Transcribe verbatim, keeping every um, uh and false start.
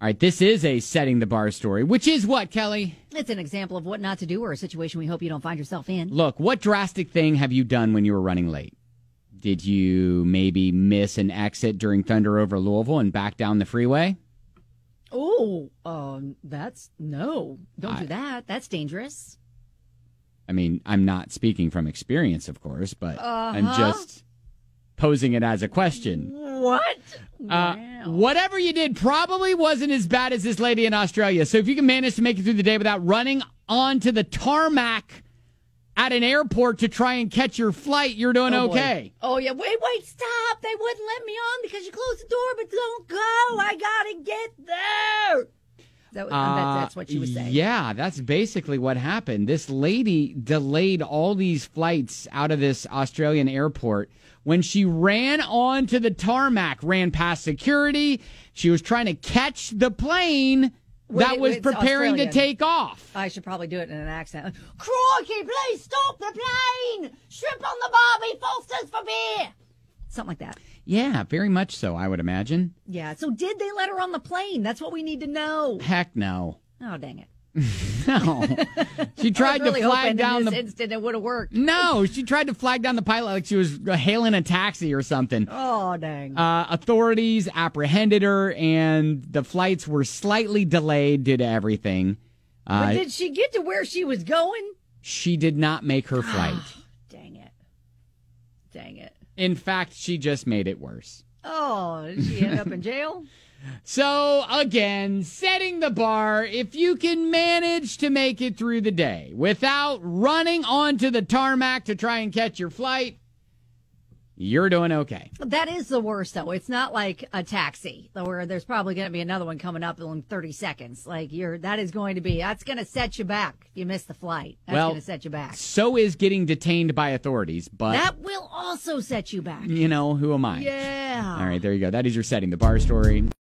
All right, this is a setting the bar story, which is what, Kelly? It's an example of what not to do or a situation we hope you don't find yourself in. Look, what drastic thing have you done when you were running late? Did you maybe miss an exit during Thunder over Louisville and back down the freeway? Oh, um, that's no. Don't I, do that. That's dangerous. I mean, I'm not speaking from experience, of course, but uh-huh. I'm just posing it as a question. What? Uh, wow. Whatever you did probably wasn't as bad as this lady in Australia. So if you can manage to make it through the day without running onto the tarmac at an airport to try and catch your flight, you're doing oh, okay. Boy. Oh, yeah. Wait, wait, stop. They wouldn't let me on because you closed the door, but don't go. I got to get there. That, uh, that's, that's what she was saying. Yeah, that's basically what happened. This lady delayed all these flights out of this Australian airport when she ran onto the tarmac, ran past security. She was trying to catch the plane that Wait, was wait, preparing Australian. to take off. I should probably do it in an accent. Crikey, please stop the plane! Shrimp on the barbie, Foster's for beer! Something like that. Yeah, very much so, I would imagine. Yeah, so did they let her on the plane? That's what we need to know. Heck no. Oh, dang it. No. She tried really to flag down in the... this instant it would have worked. No, she tried to flag down the pilot like she was hailing a taxi or something. Oh, dang. Uh, authorities apprehended her, and the flights were slightly delayed due to everything. Uh, but did she get to where she was going? She did not make her flight. Dang it. Dang it. In fact, she just made it worse. Oh, did she end up in jail? So, again, setting the bar, if you can manage to make it through the day without running onto the tarmac to try and catch your flight, you're doing okay. That is the worst, though. It's not like a taxi where there's probably going to be another one coming up in thirty seconds. Like, you're, that is going to be, that's going to set you back if you miss the flight. That's well, going to set you back. So is getting detained by authorities, but... That will also set you back. You know, who am I? Yeah. All right, there you go. That is your setting the bar story.